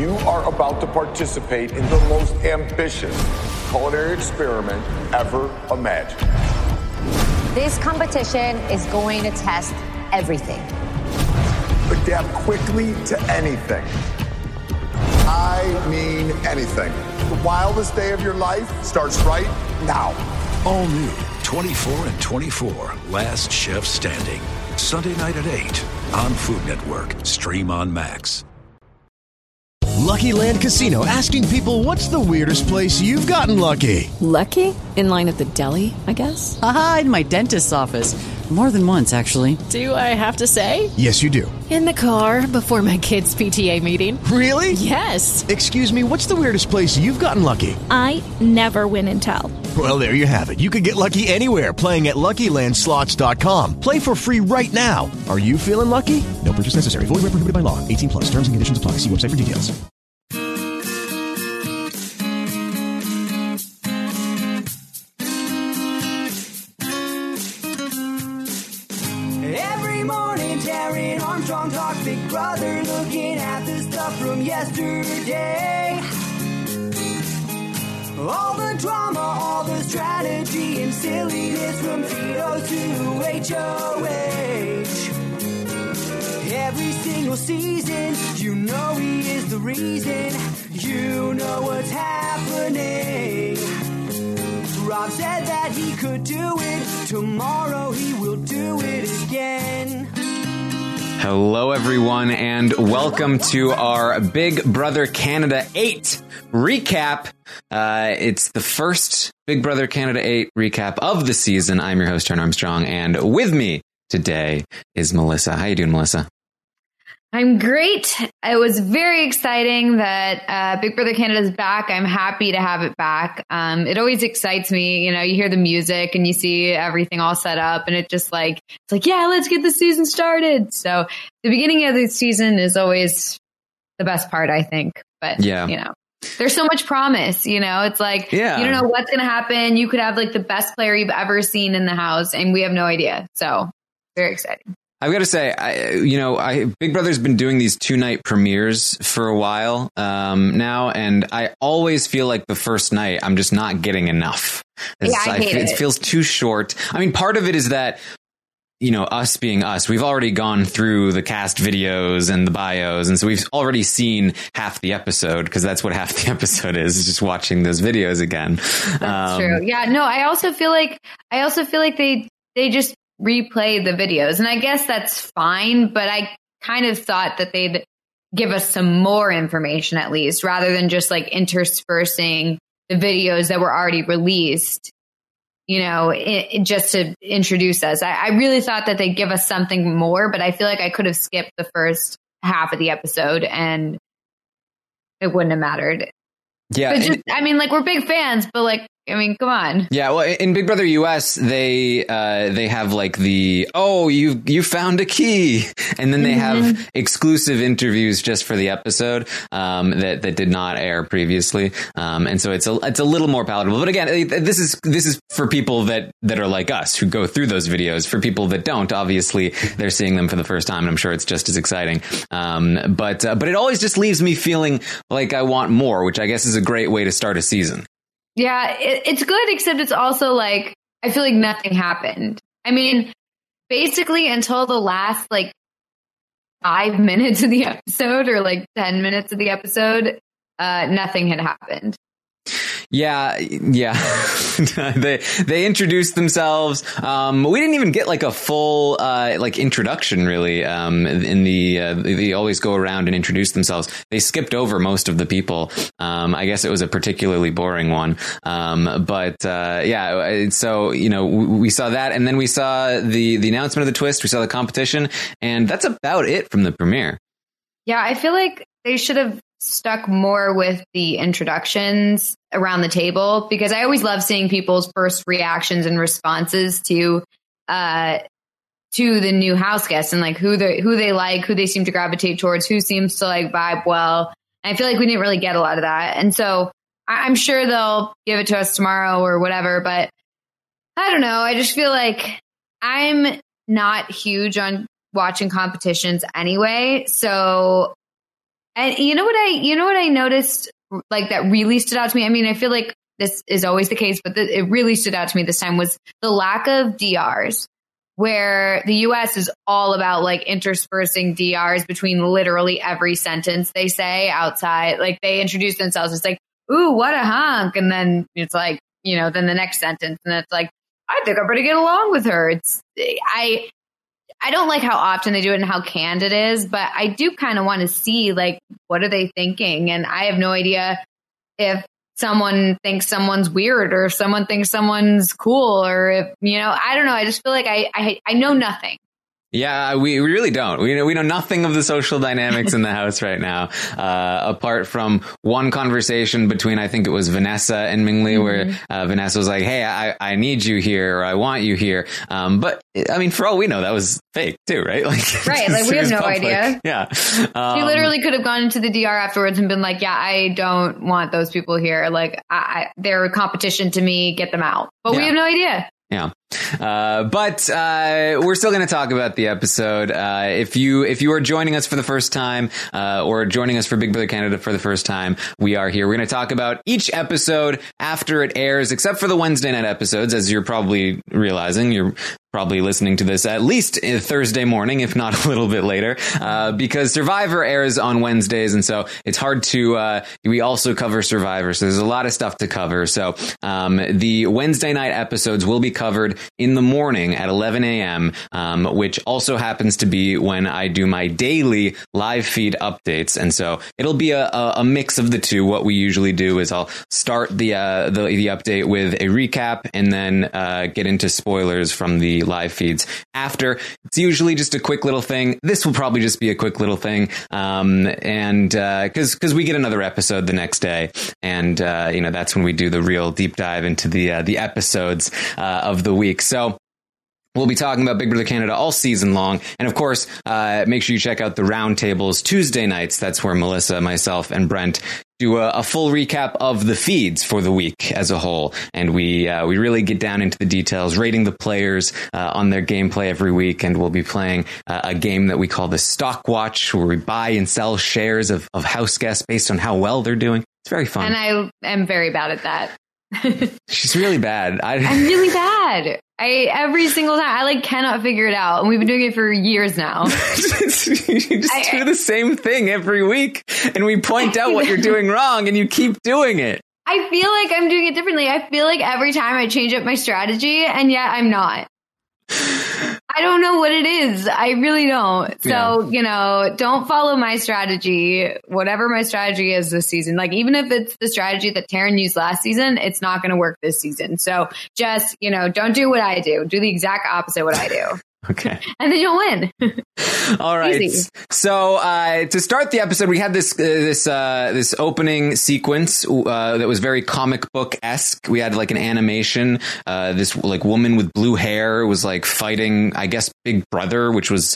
You are about to participate in the most ambitious culinary experiment ever imagined. This competition is going to test everything. Adapt quickly to anything. I mean anything. The wildest day of your life starts right now. All new 24 and 24, Last Chef Standing. Sunday night at 8 on Food Network. Stream on Max. Lucky Land Casino, asking people, what's the weirdest place you've gotten lucky? Lucky? In line at the deli, I guess? Aha, in my dentist's office. More than once, actually. Do I have to say? Yes, you do. In the car before my kids' PTA meeting. Really? Yes. Excuse me, what's the weirdest place you've gotten lucky? I never win and tell. Well, there you have it. You can get lucky anywhere, playing at LuckyLandSlots.com. Play for free right now. Are you feeling lucky? No purchase necessary. Void where prohibited by law. 18 plus. Terms and conditions apply. See website for details. Every morning, Darren Armstrong talks Big Brother, looking at the stuff from yesterday. All the drama, all the strategy and silliness from Tito to HOH. Every single season, you know he is the reason. You know what's happening. Rob said that he could do it. Tomorrow he will do it again. Hello, everyone, and welcome to our Big Brother Canada 8 recap. It's the first Big Brother Canada 8 recap of the season. I'm your host, Darren Armstrong, and with me today is Melissa. How you doing, Melissa? I'm great. It was very exciting that Big Brother Canada is back. I'm happy to have it back. It always excites me. You know, you hear the music and you see everything all set up and it's like, yeah, let's get the season started. So the beginning of the season is always the best part, I think. But, yeah, you know, there's so much promise, you know, it's like, yeah, you don't know what's going to happen. You could have like the best player you've ever seen in the house and we have no idea. So very exciting. I've got to say, Big Brother's been doing these 2-night premieres for a while now, and I always feel like the first night I'm just not getting enough. It feels too short. I mean, part of it is that, you know, us being us, we've already gone through the cast videos and the bios, and so we've already seen half the episode, because that's what half the episode is just watching those videos again. That's true. Yeah, no, I also feel like they just replay the videos, and I guess that's fine, but I kind of thought that they'd give us some more information at least, rather than just like interspersing the videos that were already released, you know, just to introduce us. I really thought that they'd give us something more, but I feel like I could have skipped the first half of the episode and it wouldn't have mattered. Yeah. But just, I mean, like, we're big fans, but like, I mean, come on. Yeah, well, in Big Brother US, they have like you found a key, and then they have exclusive interviews just for the episode that did not air previously, and so it's a little more palatable. But again, this is for people that are like us, who go through those videos. For people that don't, obviously they're seeing them for the first time, and I'm sure it's just as exciting. But it always just leaves me feeling like I want more, which I guess is a great way to start a season. Yeah, it's good, except it's also like, I feel like nothing happened. I mean, basically until the last like 5 minutes of the episode or like 10 minutes of the episode, nothing had happened. Yeah. They introduced themselves. We didn't even get like a full like introduction really. In they always go around and introduce themselves. They skipped over most of the people. I guess it was a particularly boring one. Yeah. So you know, we saw that, and then we saw the announcement of the twist. We saw the competition, and that's about it from the premiere. Yeah, I feel like they should have stuck more with the introductions around the table, because I always love seeing people's first reactions and responses to the new house guests, and like who they like, who they seem to gravitate towards, who seems to like vibe well. And I feel like we didn't really get a lot of that. And so I'm sure they'll give it to us tomorrow or whatever, but I don't know. I just feel like I'm not huge on watching competitions anyway. So And you know what I noticed, like, that really stood out to me? I mean, I feel like this is always the case, but it really stood out to me this time was the lack of DRs, where the US is all about like interspersing DRs between literally every sentence they say outside. Like, they introduce themselves as like, ooh, what a hunk. And then it's like, you know, then the next sentence. And it's like, I think I'm going to get along with her. I don't like how often they do it and how canned it is, but I do kind of want to see, like, what are they thinking? And I have no idea if someone thinks someone's weird or if someone thinks someone's cool, or if, you know, I don't know. I just feel like I know nothing. Yeah, we really don't. We know nothing of the social dynamics in the house right now, apart from one conversation between, I think it was Vanessa and Mingli, where Vanessa was like, "Hey, I need you here," or "I want you here." But I mean, for all we know, that was fake too, right? Like, right? Like, we have no public. idea. Yeah, she literally could have gone into the DR afterwards and been like, "Yeah, I don't want those people here. Like, they're a competition to me. Get them out." But we have no idea. Yeah. But we're still going to talk about the episode. If you are joining us for the first time, or joining us for Big Brother Canada for the first time, we are here. We're going to talk about each episode after it airs, except for the Wednesday night episodes, as you're probably realizing. You're probably listening to this at least Thursday morning, if not a little bit later, because Survivor airs on Wednesdays. And so it's hard to, we also cover Survivor. So there's a lot of stuff to cover. So, the Wednesday night episodes will be covered in the morning at 11 a.m., which also happens to be when I do my daily live feed updates. And so it'll be a mix of the two. What we usually do is I'll start the update with a recap and then, get into spoilers from the live feeds after. It's usually just a quick little thing. This will probably just be a quick little thing. And because we get another episode the next day, and that's when we do the real deep dive into the episodes of the week. So we'll be talking about Big Brother Canada all season long. And of course, make sure you check out the roundtables Tuesday nights. That's where Melissa, myself, and Brent do a full recap of the feeds for the week as a whole. And we really get down into the details, rating the players on their gameplay every week. And we'll be playing a game that we call the Stock Watch, where we buy and sell shares of house guests based on how well they're doing. It's very fun. And I am very bad at that. She's really bad. I'm really bad. Every single time I cannot figure it out, and we've been doing it for years now. You just do the same thing every week, and we point out what you're doing wrong, and you keep doing it. I feel like I'm doing it differently. I feel like every time I change up my strategy, and yet I'm not. I don't know what it is. I really don't. So, don't follow my strategy, whatever my strategy is this season. Like, even if it's the strategy that Taryn used last season, it's not going to work this season. So just, don't do what I do. Do the exact opposite of what I do. Okay. And then you'll win. All right. Easy. So, to start the episode, we had this opening sequence, that was very comic book-esque. We had an animation, this woman with blue hair was fighting, I guess, Big Brother, which was,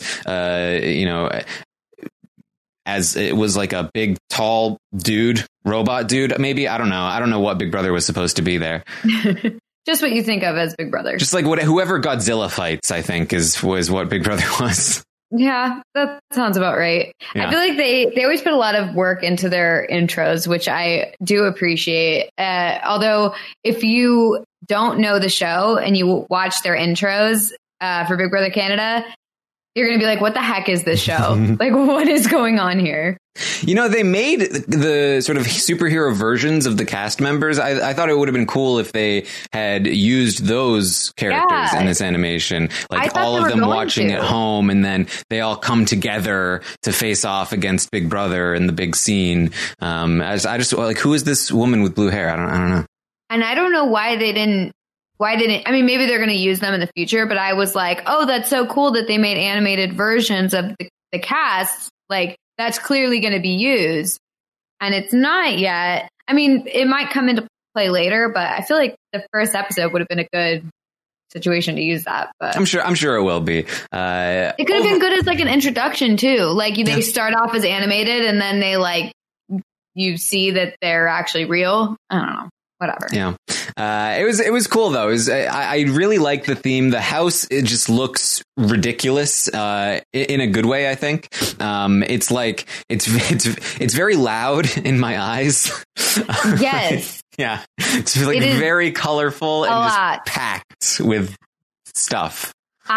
as it was a big, tall dude, robot dude, maybe. I don't know. I don't know what Big Brother was supposed to be there. Just what you think of as Big Brother. Just whoever Godzilla fights, I think, was what Big Brother was. Yeah, that sounds about right. Yeah. I feel like they always put a lot of work into their intros, which I do appreciate. Although if you don't know the show and you watch their intros for Big Brother Canada, you're going to be like, what the heck is this show? What is going on here? They made the sort of superhero versions of the cast members. I thought it would have been cool if they had used those characters in this animation. All of them watching at home, and then they all come together to face off against Big Brother in the big scene. Who is this woman with blue hair? I don't know. And I don't know why didn't, I mean, maybe they're going to use them in the future, but I was like, oh, that's so cool that they made animated versions of the cast. That's clearly going to be used. And it's not yet. I mean, it might come into play later, but I feel like the first episode would have been a good situation to use that. But I'm sure it will be. It could have been good as an introduction too. They start off as animated and then they you see that they're actually real. I don't know. Whatever. Yeah. It was cool though. I really like the theme. The house, it just looks ridiculous in a good way. I think it's like it's very loud in my eyes. Yes. Yeah, it's like very colorful and just packed with stuff.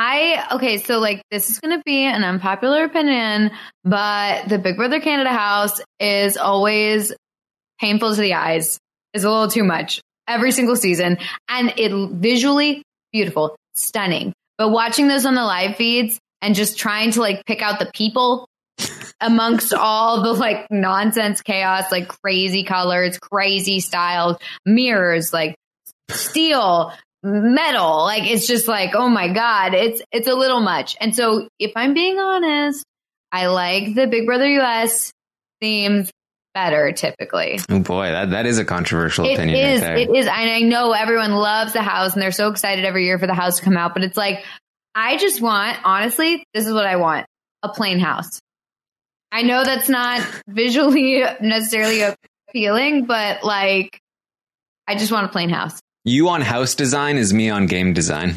So like this is going to be an unpopular opinion, but the Big Brother Canada house is always painful to the eyes. It's a little too much every single season, and it visually beautiful, stunning. But watching those on the live feeds and just trying to like pick out the people amongst all the like nonsense chaos, like crazy colors, crazy styles, mirrors, like steel, metal, like it's just like, oh my God, it's a little much. And so if I'm being honest, I like the Big Brother US themes better typically. Oh boy, that is a controversial opinion. It is. And I know everyone loves the house and they're so excited every year for the house to come out, but it's like, I just want, honestly, this is what I want, a plain house. I know that's not visually necessarily appealing, but like, I just want a plain house. You on house design is me on game design.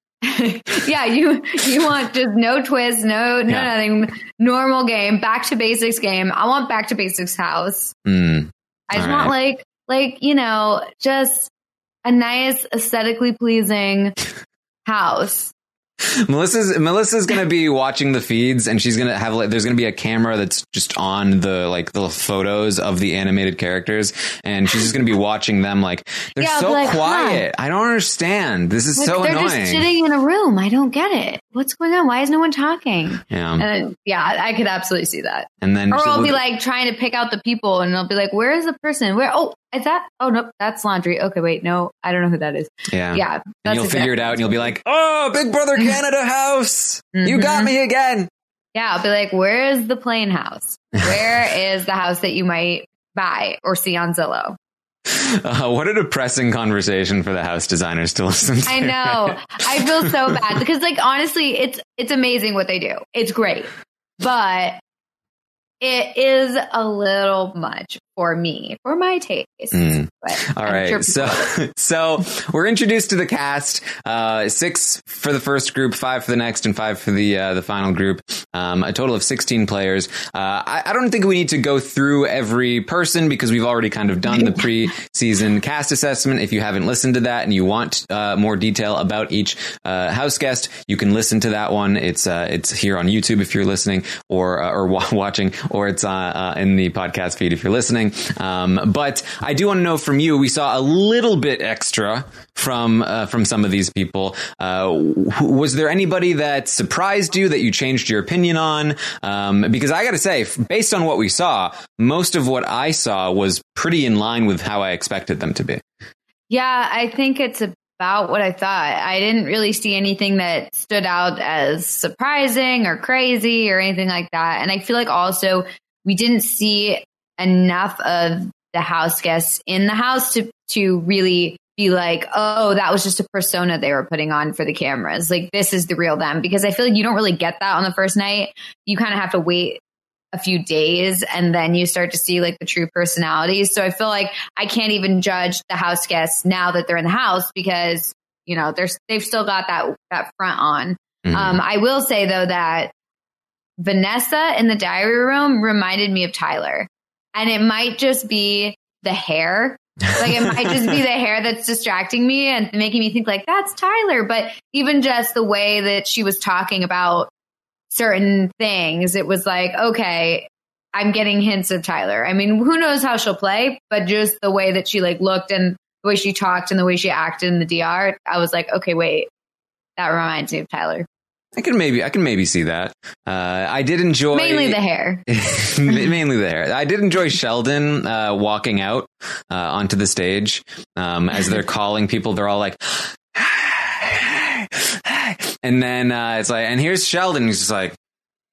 Yeah, you want just no twists, no nothing, normal game, back to basics game. I want back to basics house. I just want like, you know, just a nice aesthetically pleasing house. Melissa's going to be watching the feeds, and she's going to have there's going to be a camera that's just on the photos of the animated characters, and she's just going to be watching them like they're so like, quiet. Huh? I don't understand. This is like, so annoying. They're just sitting in a room. I don't get it. What's going on? Why is no one talking? Yeah. And I could absolutely see that. And then I'll be like trying to pick out the people, and I'll be like, where is the person? Where? Oh, is that? Oh, no, that's laundry. Okay, wait, no, I don't know who that is. Yeah. Yeah. And you'll figure it out, and you'll be like, oh, Big Brother Canada house. You got me again. Yeah, I'll be like, where is the plain house? Where is the house that you might buy or see on Zillow? What a depressing conversation for the house designers to listen to. I know. I feel so bad because, like, honestly, it's amazing what they do. It's great, but it is a little much for me, for my taste. All right. So we're introduced to the cast, 6 for the first group, 5 for the next, and 5 for the final group. A total of 16 players. I don't think we need to go through every person because we've already kind of done the pre-season cast assessment. If you haven't listened to that and you want more detail about each house guest, you can listen to that one. It's here on YouTube if you're listening or watching, or it's in the podcast feed if you're listening. But I do want to know from you, we saw a little bit extra from some of these people. Was there anybody that surprised you that you changed your opinion on? Because I got to say, based on what we saw, most of what I saw was pretty in line with how I expected them to be. Yeah, I think it's about what I thought. I didn't really see anything that stood out as surprising or crazy or anything like that. And I feel like also we didn't see enough of the house guests in the house to really be like, oh, that was just a persona they were putting on for the cameras. Like, this is the real them. Because I feel like you don't really get that on the first night. You kind of have to wait a few days and then you start to see like the true personalities. So I feel like I can't even judge the house guests now that they're in the house because, you know, they've still got that front on. I will say though that Vanessa in the diary room reminded me of Tyler. And it might just be the hair. Like, it might just be the hair that's distracting me and making me think like, that's Tyler. But even just the way that she was talking about certain things, it was like, okay, I'm getting hints of Tyler. I mean, who knows how she'll play, but just the way that she like looked and the way she talked and the way she acted in the DR, I was like, okay, wait, that reminds me of Tyler. I can maybe see that. I did enjoy mainly the hair. Mainly the hair. I did enjoy Sheldon walking out onto the stage as they're calling people. They're all like, and then it's like, and here's Sheldon. He's just like,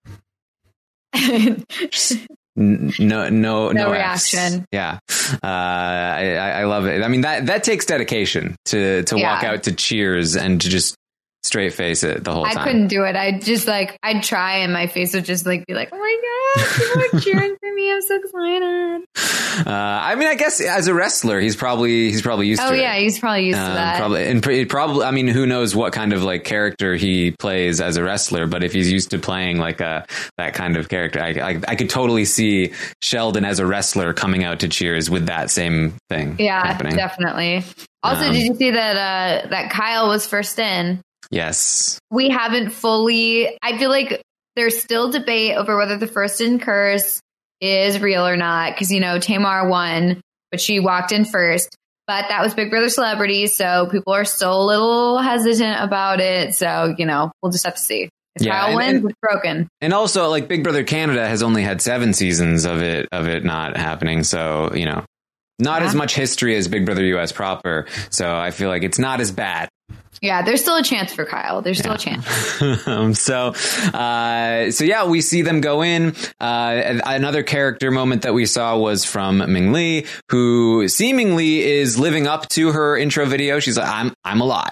no reaction. Yeah. I love it. I mean, that takes dedication to walk out to Cheers and to just straight face it the whole time. I couldn't do it. I'd try and my face would just like be like, oh my God, people are cheering for me. I'm so excited. I mean, I guess as a wrestler, he's probably used to it. Oh yeah, he's probably used to that. Probably. I mean, who knows what kind of like character he plays as a wrestler? But if he's used to playing like that kind of character, I could totally see Sheldon as a wrestler coming out to Cheers with that same thing. Yeah, happening. Definitely. Also, did you see that Kyle was first in? Yes. We haven't fully. I feel like there's still debate over whether the first in curse is real or not, because Tamar won, but she walked in first. But that was Big Brother Celebrity, so people are still a little hesitant about it. So we'll just have to see. If Kyle wins, it's broken. And also, like, Big Brother Canada has only had 7 seasons of it not happening. So not as much history as Big Brother US proper. So I feel like it's not as bad. Yeah, there's still a chance for Kyle. There's still a chance. So yeah, we see them go in. Another character moment that we saw was from Ming Lee, who seemingly is living up to her intro video. She's like, I'm a lot.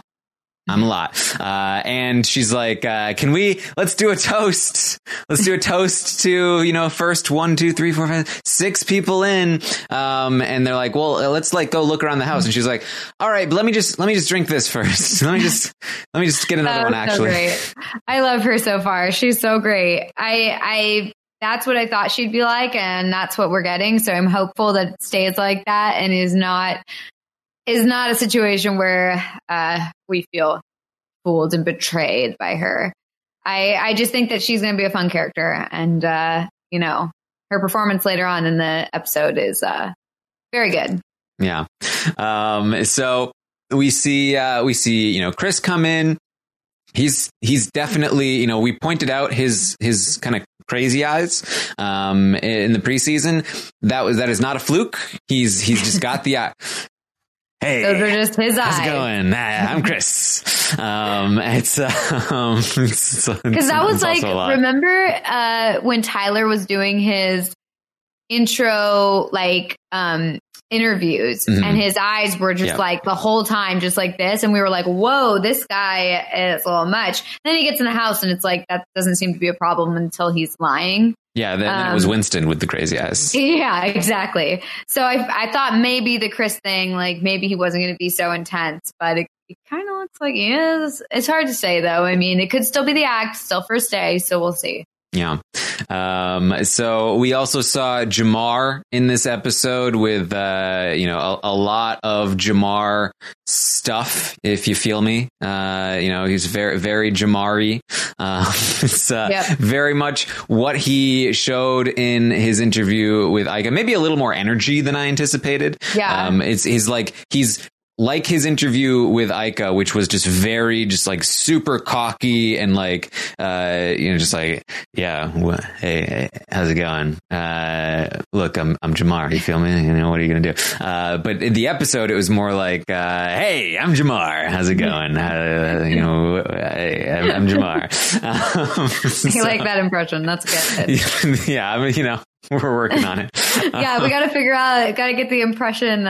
And she's like, let's do a toast. Let's do a toast to, first 1, 2, 3, 4, 5, 6 people in. And they're like, well, let's like go look around the house. And she's like, all right, but let me just drink this first. let me just get another one actually. So great. I love her so far. She's so great. That's what I thought she'd be like. And that's what we're getting. So I'm hopeful that it stays like that and is not a situation where we feel fooled and betrayed by her. I just think that she's going to be a fun character. And, her performance later on in the episode is very good. Yeah. So we see, Chris come in. He's definitely, we pointed out his kind of crazy eyes in the preseason. That is not a fluke. He's just got the eye. Hey, those are just his eyes. How's it going? I'm Chris. It's because that was like, remember when Tyler was doing his intro interviews and his eyes were just like the whole time just like this, and we were like, whoa, this guy is a little much. And then he gets in the house and it's like that doesn't seem to be a problem until he's lying. Yeah, then it was Winston with the crazy eyes. Yeah, exactly. So I thought maybe the Chris thing, like maybe he wasn't going to be so intense, but it kind of looks like he is. It's hard to say, though. I mean, it could still be the act, still first day, so we'll see. Yeah. So we also saw Jamar in this episode with, a lot of Jamar stuff, if you feel me. He's very, very Jamar-y. It's very much what he showed in his interview with Ica. Maybe a little more energy than I anticipated. Yeah. He's like his interview with Ica, which was just like super cocky and like, just like, yeah, hey, how's it going? Look, I'm Jamar. You feel me? What are you going to do? But in the episode, it was more like, hey, I'm Jamar. How's it going? Hey, I'm Jamar. You like that impression? That's good. Yeah. I mean, we're working on it. Yeah. We got to figure out, got to get the impression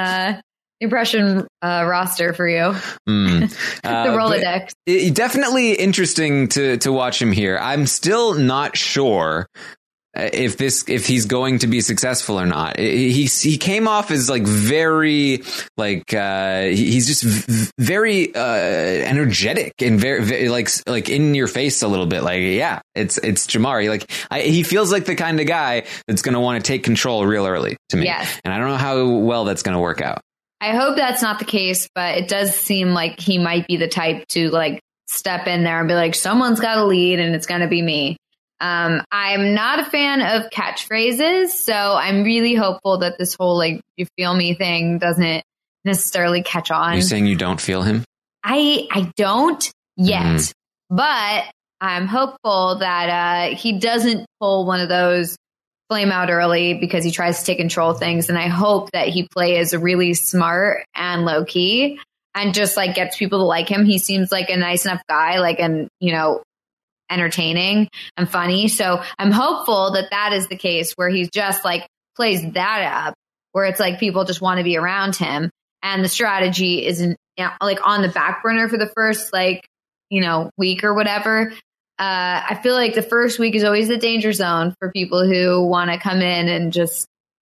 roster for you. The Rolodex. Definitely interesting to watch him here. I'm still not sure if he's going to be successful or not. He came off as like very like he's just very energetic and very like in your face a little bit. Like, yeah, it's Jamar. He feels like the kind of guy that's going to want to take control real early to me. Yes. And I don't know how well that's going to work out. I hope that's not the case, but it does seem like he might be the type to like step in there and be like, someone's got to lead and it's going to be me. I'm not a fan of catchphrases, so I'm really hopeful that this whole like you feel me thing doesn't necessarily catch on. You're saying you don't feel him? I don't yet, but I'm hopeful that he doesn't pull one of those flame out early because he tries to take control of things. And I hope that he plays really smart and low key and just like gets people to like him. He seems like a nice enough guy, like, and entertaining and funny. So I'm hopeful that is the case where he's just like plays that up where it's like people just want to be around him. And the strategy isn't like on the back burner for the first week or whatever. I feel like the first week is always the danger zone for people who want to come in and just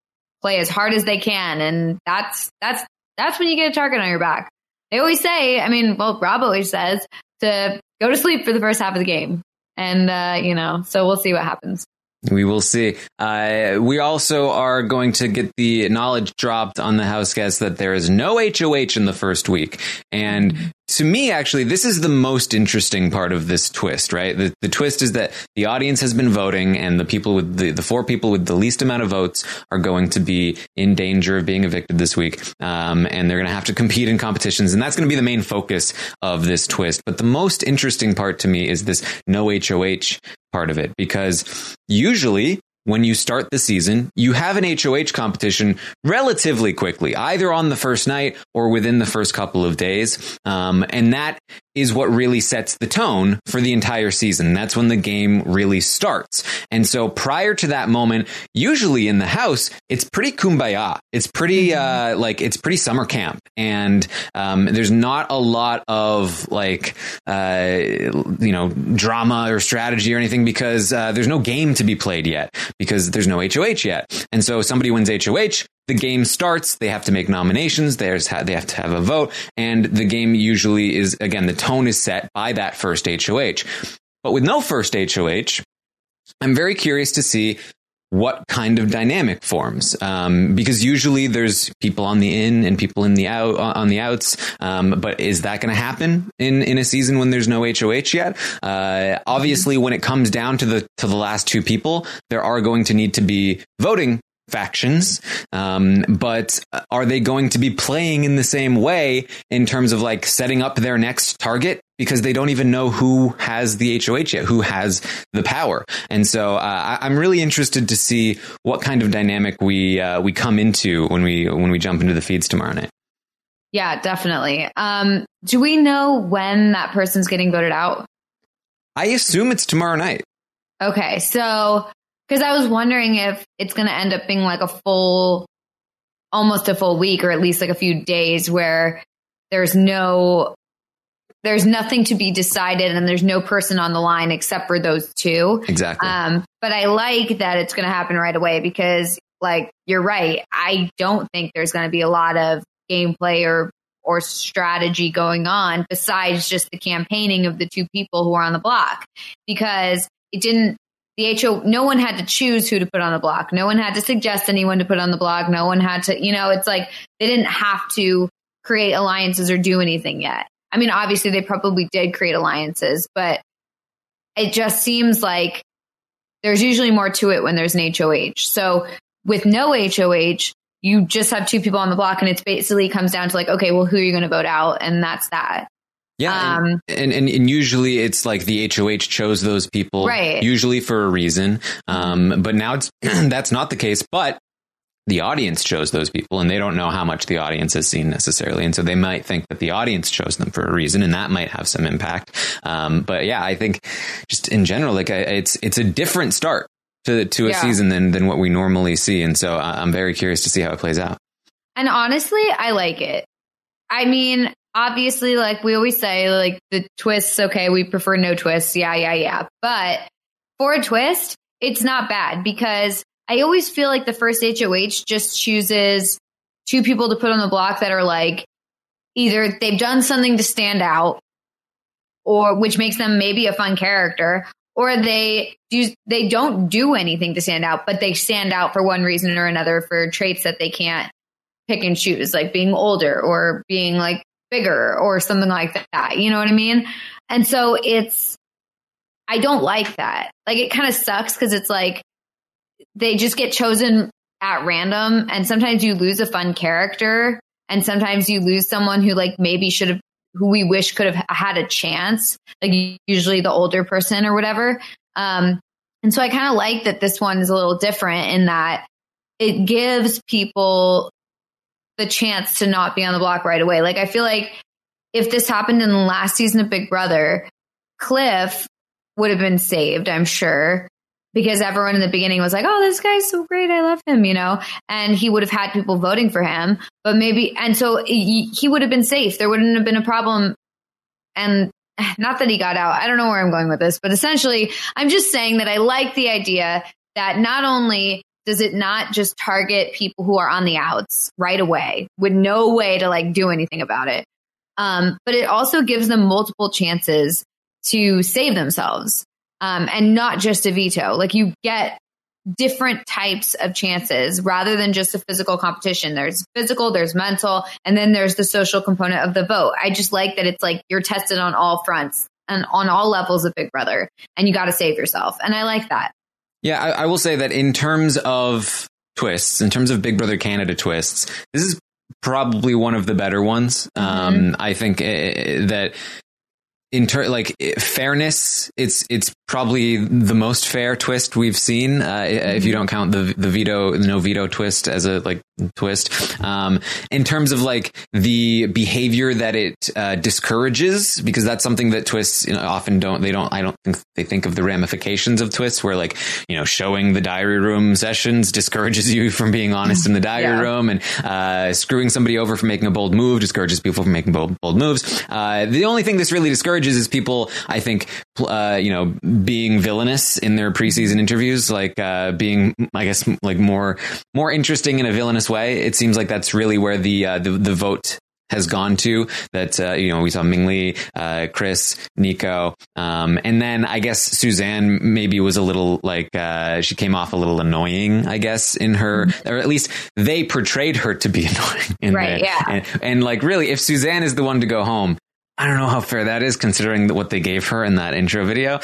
play as hard as they can. And that's when you get a target on your back. They always say, Rob always says to go to sleep for the first half of the game. And, so we'll see what happens. We will see. We also are going to get the knowledge dropped on the house guests that there is no HOH in the first week. And to me, actually, this is the most interesting part of this twist, right? The twist is that the audience has been voting, and the people with the 4 people with the least amount of votes are going to be in danger of being evicted this week. And they're going to have to compete in competitions. And that's going to be the main focus of this twist. But the most interesting part to me is this no HOH part of it, because usually when you start the season, you have an HOH competition relatively quickly, either on the first night or within the first couple of days. And that is what really sets the tone for the entire season. That's when the game really starts. And so prior to that moment, usually in the house, it's pretty kumbaya. It's pretty, it's pretty summer camp. And, there's not a lot of drama or strategy or anything, because, there's no game to be played yet, because there's no HOH yet. And so somebody wins HOH, the game starts, they have to make nominations, they have to have a vote, and the game usually is, again, the tone is set by that first HOH. But with no first HOH, I'm very curious to see what kind of dynamic forms, because usually there's people on the in and people on the outs. But is that going to happen in a season when there's no HOH yet? Obviously, when it comes down to the last 2 people, there are going to need to be voting factions, but are they going to be playing in the same way in terms of setting up their next target? Because they don't even know who has the HOH yet, who has the power. And so I'm really interested to see what kind of dynamic we come into when we jump into the feeds tomorrow night. Yeah, definitely. Do we know when that person's getting voted out? I assume it's tomorrow night. Okay, so because I was wondering if it's going to end up being almost a full week, or at least a few days where there's nothing to be decided and there's no person on the line except for those 2. Exactly. But I like that it's going to happen right away, because you're right. I don't think there's going to be a lot of gameplay or strategy going on besides just the campaigning of the 2 people who are on the block, because no one had to choose who to put on the block. No one had to suggest anyone to put on the block. No one had to, it's they didn't have to create alliances or do anything yet. I mean, obviously they probably did create alliances, but it just seems like there's usually more to it when there's an HOH. So with no HOH, you just have 2 people on the block, and it's basically comes down to okay, well, who are you going to vote out? And that's that. Yeah. And usually it's the HOH chose those people, right, usually for a reason. But now that's not the case, but the audience chose those people, and they don't know how much the audience has seen necessarily. And so they might think that the audience chose them for a reason, and that might have some impact. But yeah, I think just in general, it's a different start to a season than what we normally see. And so I'm very curious to see how it plays out. And honestly, I like it. I mean, obviously, we always say, the twists, okay, we prefer no twists. Yeah. But for a twist, it's not bad, because I always feel like the first HOH just chooses 2 people to put on the block that are either they've done something to stand out, or which makes them maybe a fun character, or they don't do anything to stand out, but they stand out for one reason or another for traits that they can't pick and choose, like being older or being bigger or something like that. You know what I mean? And so I don't like that. It kind of sucks, because it's they just get chosen at random, and sometimes you lose a fun character, and sometimes you lose someone who maybe who we wish could have had a chance, usually the older person or whatever. And so I kind of like that this one is a little different in that it gives people the chance to not be on the block right away. I feel like if this happened in the last season of Big Brother, Cliff would have been saved, I'm sure, because everyone in the beginning was oh, this guy's so great, I love him, and he would have had people voting for him, and so he would have been safe. There wouldn't have been a problem. And not that he got out. I don't know where I'm going with this, but essentially I'm just saying that I like the idea that not only does it not just target people who are on the outs right away with no way to like do anything about it? But it also gives them multiple chances to save themselves, and not just a veto. Like you get different types of chances rather than just a physical competition. There's physical, there's mental, and then there's the social component of the vote. I just like that it's like you're tested on all fronts and on all levels of Big Brother, and you got to save yourself. And I like that. Yeah, I will say that in terms of twists, in terms of Big Brother Canada twists, this is probably one of the better ones. I think that in fairness, it's probably the most fair twist we've seen. If you don't count the no veto twist as a like twist, in terms of like the behavior that it discourages, because that's something that twists often don't. I don't think they think of the ramifications of twists, where like showing the diary room sessions discourages you from being honest in the diary room, and screwing somebody over for making a bold move discourages people from making bold moves. The only thing this really discourages is people, I think, being villainous in their preseason interviews, like being, I guess, like more interesting in a villainous way. It seems like that's really where the vote has gone to. That we saw Ming Lee, Chris, Nico, and then I guess Suzanne maybe was a little like she came off a little annoying, I guess, in her, or at least they portrayed her to be annoying. Right? And like really, if Suzanne is the one to go home, I don't know how fair that is, considering what they gave her in that intro video.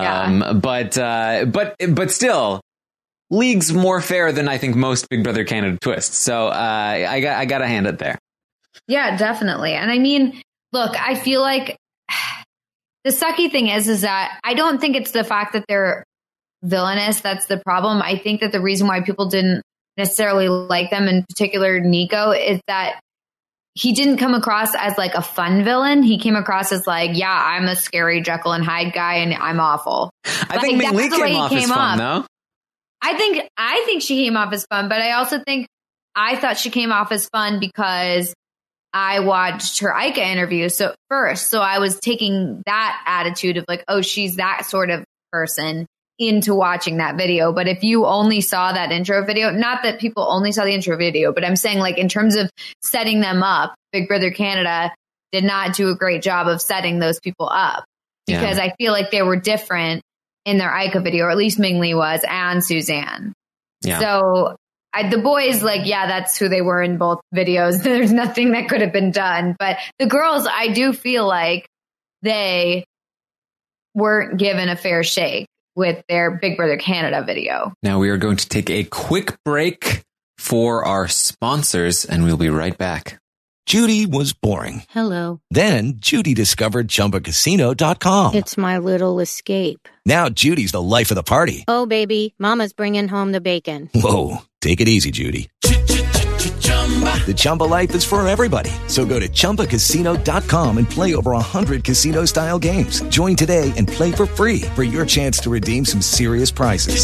But still, league's more fair than I think most Big Brother Canada twists. So I got to hand it there. Yeah, definitely. And I mean, look, I feel like the sucky thing is that I don't think it's the fact that they're villainous that's the problem. I think that the reason why people didn't necessarily like them, in particular Nico, is that he didn't come across as like a fun villain. He came across as like, yeah, I'm a scary Jekyll and Hyde guy and I'm awful. I think Ming Lee came off as fun, though. I think she came off as fun, but I also think I thought she came off as fun because I watched her Ica interview first. So I was taking that attitude of like, oh, she's that sort of person into watching that video. But if you only saw that intro video, not that people only saw the intro video, but I'm saying like in terms of setting them up, Big Brother Canada did not do a great job of setting those people up, because I feel like they were different in their Ica video, or at least Ming Lee was, and Suzanne. Yeah. So the boys, like, yeah, that's who they were in both videos. There's nothing that could have been done. But the girls, I do feel like they weren't given a fair shake with their Big Brother Canada video. Now we are going to take a quick break for our sponsors, and we'll be right back. Judy was boring. Hello. Then Judy discovered ChumbaCasino.com. It's my little escape. Now Judy's the life of the party. Oh, baby, mama's bringing home the bacon. Whoa, take it easy, Judy. The Chumba life is for everybody. So go to ChumbaCasino.com and play over 100 casino-style games. Join today and play for free for your chance to redeem some serious prizes.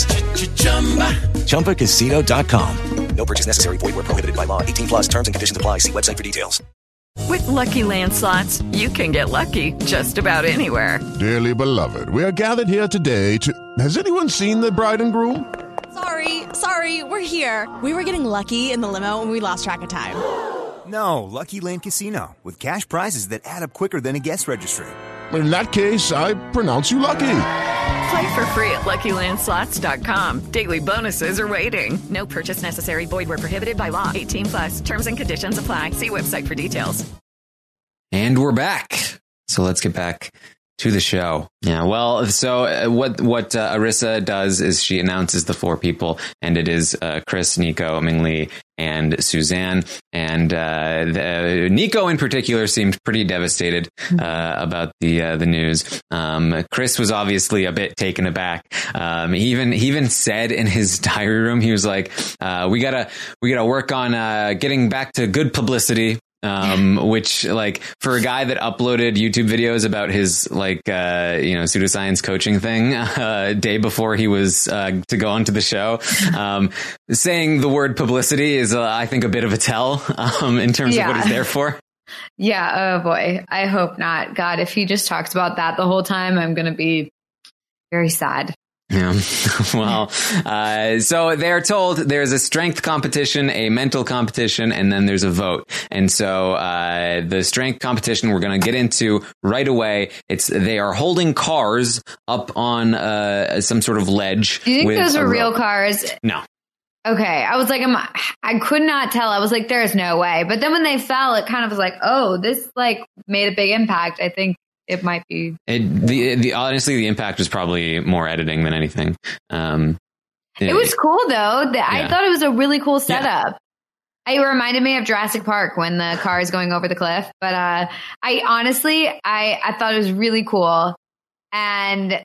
ChumbaCasino.com. No purchase necessary. Void where prohibited by law. 18+ terms and conditions apply. See website for details. With Lucky Land Slots, you can get lucky just about anywhere. Dearly beloved, we are gathered here today to... Has anyone seen the bride and groom? Sorry, we're here. We were getting lucky in the limo and we lost track of time. No, Lucky Land Casino, with cash prizes that add up quicker than a guest registry. In that case, I pronounce you lucky. Play for free at LuckyLandSlots.com. Daily bonuses are waiting. No purchase necessary. Void where prohibited by law. 18+. Terms and conditions apply. See website for details. And we're back. So let's get back to the show. Yeah, well, so what Arisa does is she announces the 4 people, and it is Chris, Nico, Ming Lee, and Suzanne. And Nico in particular seemed pretty devastated about the news. Chris was obviously a bit taken aback. He even said in his diary room, he was like, "We gotta work on getting back to good publicity." Which, like, for a guy that uploaded YouTube videos about his pseudoscience coaching thing day before he was to go onto the show, saying the word publicity is I think a bit of a tell in terms of what he's there for. Yeah. Oh boy. I hope not. God, if he just talks about that the whole time, I'm going to be very sad. Yeah. Well, so they're told there's a strength competition, a mental competition, and then there's a vote. And so the strength competition we're going to get into right away. They are holding cars up on some sort of ledge. Do you think those were real cars? No. Okay. I was like, I could not tell. I was like, there's no way. But then when they fell, it kind of was like, oh, this like made a big impact. I think it might be. Honestly, the impact was probably more editing than anything. It was cool though. I thought it was a really cool setup. Yeah. It reminded me of Jurassic Park when the car is going over the cliff. But I honestly thought it was really cool, and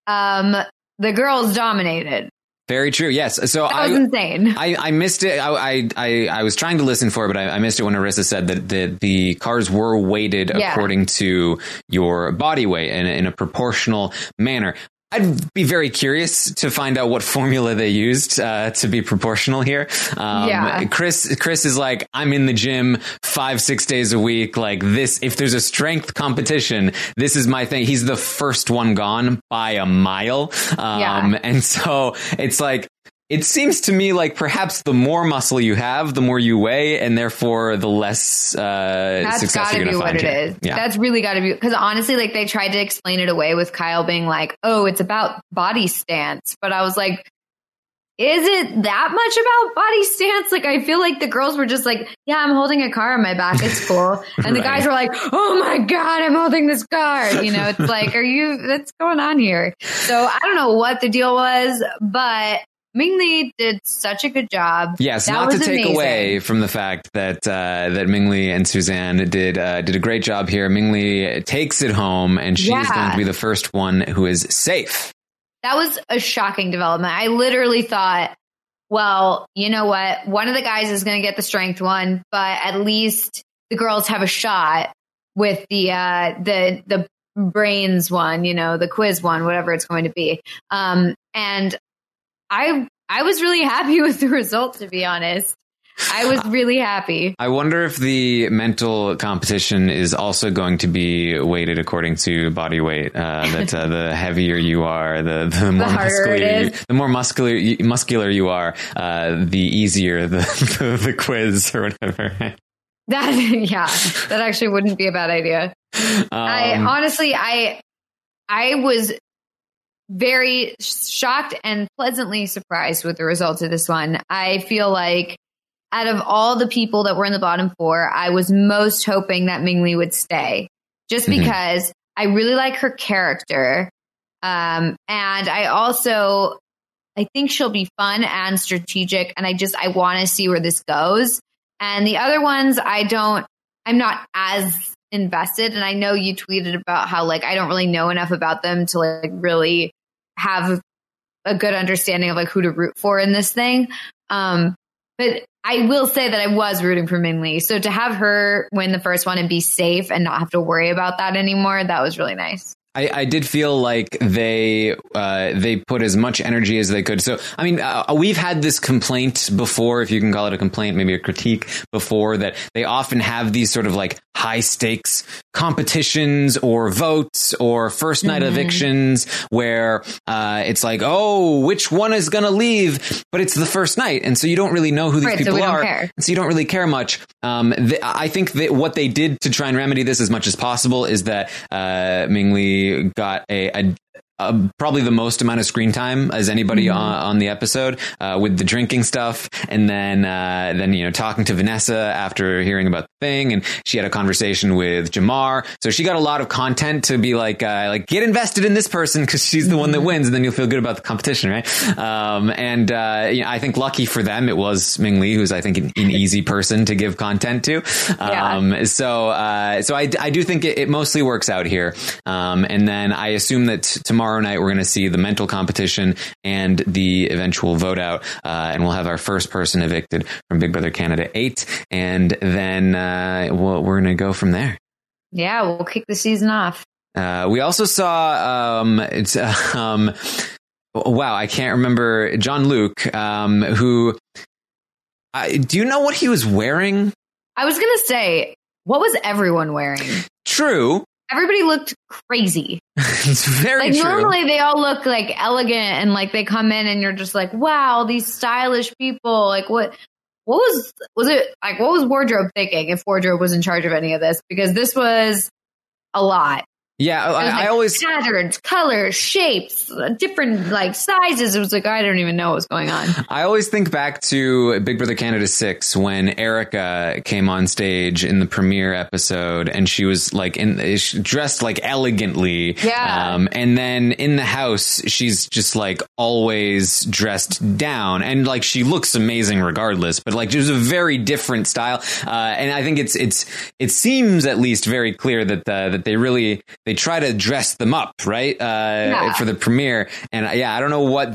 the girls dominated. Very true. Yes. So that was insane. I missed it. I was trying to listen for it, but I missed it when Arissa said that the cars were weighted according to your body weight and in a proportional manner. I'd be very curious to find out what formula they used to be proportional here. Chris is like, I'm in the gym 5-6 days a week. Like this, if there's a strength competition, this is my thing. He's the first one gone by a mile. And so it's like, it seems to me like perhaps the more muscle you have, the more you weigh, and therefore the less success you're going to find. That's got to be what it is. Yeah. That's really got to be, because honestly, like they tried to explain it away with Kyle being like, "Oh, it's about body stance," but I was like, "Is it that much about body stance?" Like I feel like the girls were just like, "Yeah, I'm holding a car on my back. It's cool," and the guys were like, "Oh my god, I'm holding this car." You know, it's like, what's going on here? So I don't know what the deal was, but Ming-Li did such a good job. Yes, not to take away from the fact that Ming-Li and Suzanne did a great job here. Ming-Li takes it home, and she's going to be the first one who is safe. That was a shocking development. I literally thought, well, you know what? One of the guys is going to get the strength one, but at least the girls have a shot with the brains one, you know, the quiz one, whatever it's going to be. And I was really happy with the result, to be honest. I was really happy. I wonder if the mental competition is also going to be weighted according to body weight. That the heavier you are, the more muscular you are, the easier the quiz or whatever. That actually wouldn't be a bad idea. I was very shocked and pleasantly surprised with the results of this one. I feel like out of all the people that were in the bottom four, I was most hoping that Ming-Li would stay just because I really like her character. And I think she'll be fun and strategic. And I want to see where this goes. And the other ones, I'm not as invested. And I know you tweeted about how like, I don't really know enough about them to like really have a good understanding of like who to root for in this thing. But I will say that I was rooting for Ming-Li. So to have her win the first one and be safe and not have to worry about that anymore, that was really nice. I did feel like they put as much energy as they could. So, I mean, we've had this complaint before, if you can call it a complaint, maybe a critique before, that they often have these sort of like high stakes competitions or votes or first night evictions where it's like, oh, which one is going to leave? But it's the first night. And so you don't really know who these people are. And so you don't really care much. I think that what they did to try and remedy this as much as possible is that Ming-Li got a probably the most amount of screen time as anybody on the episode with the drinking stuff, and then you know, talking to Vanessa after hearing about the thing, and she had a conversation with Jamar, so she got a lot of content to be like get invested in this person because she's the one that wins, and then you'll feel good about the competition, right? You know, I think lucky for them it was Ming-Li, who's I think an easy person to give content to. So I do think it mostly works out here, and then I assume that tomorrow night we're going to see the mental competition and the eventual vote out, and we'll have our first person evicted from Big Brother Canada 8, and then we're going to go from there. Yeah, we'll kick the season off. We also saw wow, I can't remember, Jean-Luc, who do you know what he was wearing? I was going to say, what was everyone wearing? True. everybody looked crazy. It's very like true. normally they all look like elegant and like they come in and you're just like, wow, these stylish people. Like what was it like? What was wardrobe thinking if wardrobe was in charge of any of this? Because this was a lot. Yeah, I always patterns, colors, shapes, different like sizes. It was like I don't even know what was going on. I always think back to Big Brother Canada 6 when Erica came on stage in the premiere episode, and she was like dressed like elegantly. Yeah. And then in the house, she's just like always dressed down, and like she looks amazing regardless. But like there's a very different style, and I think it seems at least very clear that that they try to dress them up, right? For the premiere. And I don't know what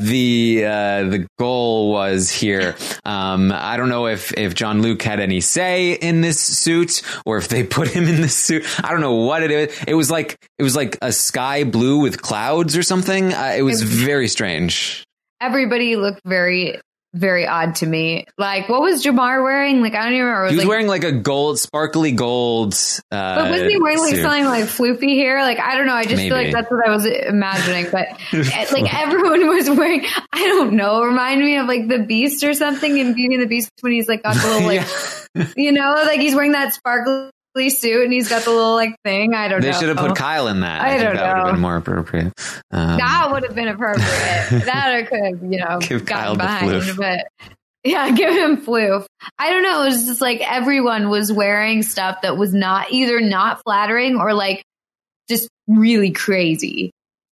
the goal was here. I don't know if Jean-Luc had any say in this suit or if they put him in this suit. I don't know what it is. It was like a sky blue with clouds or something. It was very strange. Everybody looked very, very odd to me. Like, what was Jamar wearing? Like, I don't even remember. He was like, wearing like a sparkly gold. But wasn't he wearing like suit. something like floofy hair? Like, I don't know. I just feel like that's what I was imagining. But like everyone was wearing, I don't know, remind me of like the Beast or something in Beauty and the Beast when he's like got the little like, you know, like he's wearing that sparkly suit and he's got the little like thing. I don't know. They should have put Kyle in that. I think that would have been more appropriate. That would have been appropriate. That I could have, you know, give gotten Kyle behind. the floof. But yeah, give him floof. I don't know. It was just like everyone was wearing stuff that was either not flattering or like just really crazy.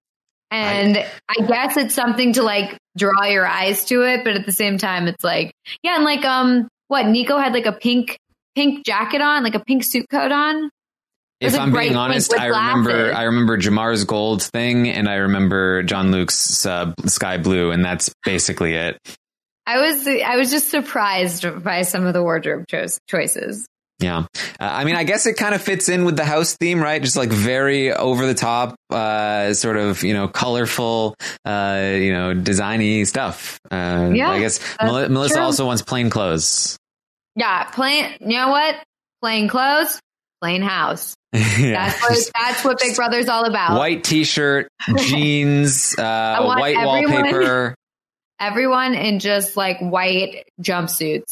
And I guess it's something to like draw your eyes to it, but at the same time, it's like, yeah, and like what Nico had like a pink jacket on, like a pink suit coat on. If I'm being honest, I remember Jamar's gold thing, and I remember Jean-Luc's sky blue, and that's basically it. I was just surprised by some of the wardrobe choices. Yeah. I mean, I guess it kind of fits in with the house theme, right? Just like very over the top, sort of, you know, colorful, you know, designy stuff. Yeah, I guess Melissa also wants plain clothes. Yeah. You know what? Plain clothes, plain house. Yeah. That's what Big Brother's all about. White t-shirt, jeans, white wallpaper. Everyone in just like white jumpsuits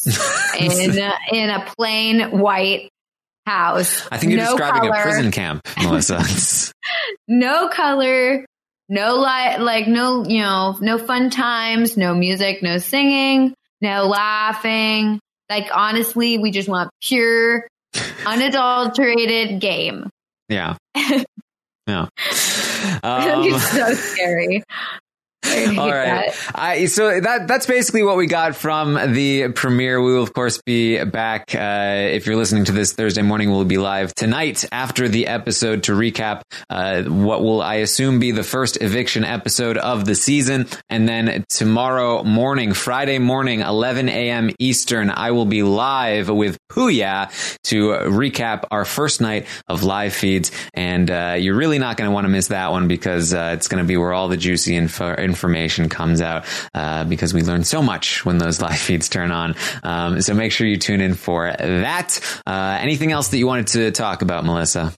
in a plain white house. I think you're describing a prison camp, Melissa. No color, no light, like no, you know, no fun times, no music, no singing, no laughing. Like honestly, we just want pure, unadulterated game. Yeah. Yeah. It's so scary. All right. So that's basically what we got from the premiere. We will, of course, be back. If you're listening to this Thursday morning, we'll be live tonight after the episode to recap what will, I assume, be the first eviction episode of the season. And then tomorrow morning, Friday morning, 11 a.m. Eastern, I will be live with Puya to recap our first night of live feeds. And you're really not going to want to miss that one because it's going to be where all the juicy information comes out because we learn so much when those live feeds turn on. So make sure you tune in for that. Anything else that you wanted to talk about, Melissa?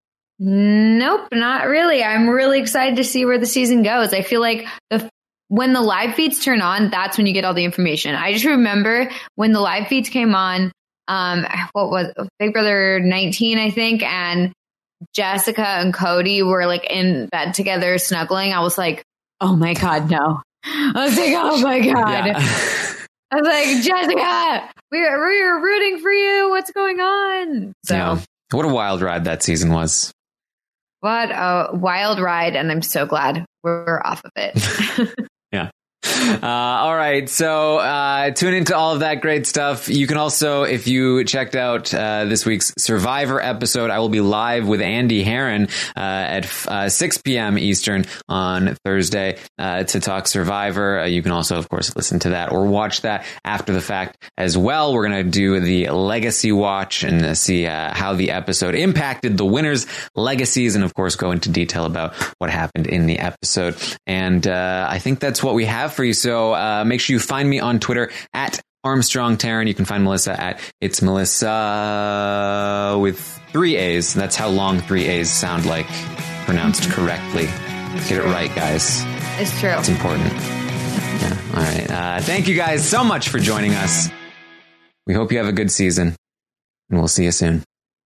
Nope, not really. I'm really excited to see where the season goes. I feel like when the live feeds turn on, that's when you get all the information. I just remember when the live feeds came on, what was Big Brother 19, I think, and Jessica and Cody were like in bed together snuggling. I was like, oh my God, no. I was like, oh my God. Yeah. I was like, Jessica, we're rooting for you. What's going on? So, yeah. What a wild ride that season was. What a wild ride. And I'm so glad we're off of it. Yeah. All right. So tune into all of that great stuff. You can also, if you checked out this week's Survivor episode, I will be live with Andy Herron at 6 p.m. Eastern on Thursday to talk Survivor. You can also, of course, listen to that or watch that after the fact as well. We're going to do the legacy watch and see how the episode impacted the winners' legacies and, of course, go into detail about what happened in the episode. And I think that's what we have for you. So make sure you find me on Twitter at Armstrong Taryn. You can find Melissa at It's Melissa with 3 A's. That's how long 3 A's sound like pronounced correctly. Get it right, guys. It's true. It's important. Yeah. All right. Thank you guys so much for joining us. We hope you have a good season, and we'll see you soon.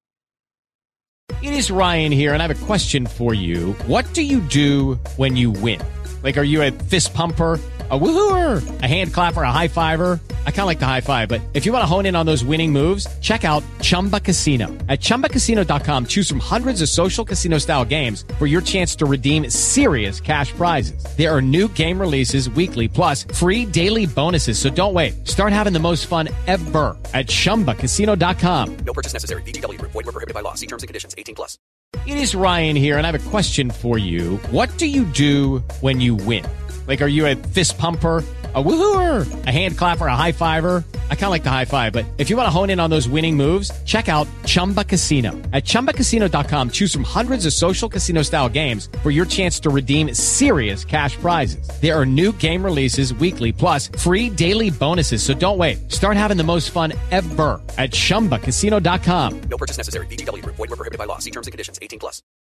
It is Ryan here, and I have a question for you. What do you do when you win? Like, are you a fist pumper, a woohooer, a hand clapper, a high fiver? I kind of like the high five, but if you want to hone in on those winning moves, check out Chumba Casino. At ChumbaCasino.com, choose from hundreds of social casino style games for your chance to redeem serious cash prizes. There are new game releases weekly, plus free daily bonuses. So don't wait. Start having the most fun ever at ChumbaCasino.com. No purchase necessary. VGW Group. Void where prohibited by law. See terms and conditions. 18+. It is Ryan here, and I have a question for you. What do you do when you win? Like, are you a fist pumper, a woohooer, a hand clapper, a high fiver? I kind of like the high five, but if you want to hone in on those winning moves, check out Chumba Casino. At ChumbaCasino.com, choose from hundreds of social casino style games for your chance to redeem serious cash prizes. There are new game releases weekly, plus free daily bonuses. So don't wait. Start having the most fun ever at ChumbaCasino.com. No purchase necessary. VGW Group. Void where prohibited by law. See terms and conditions. 18+.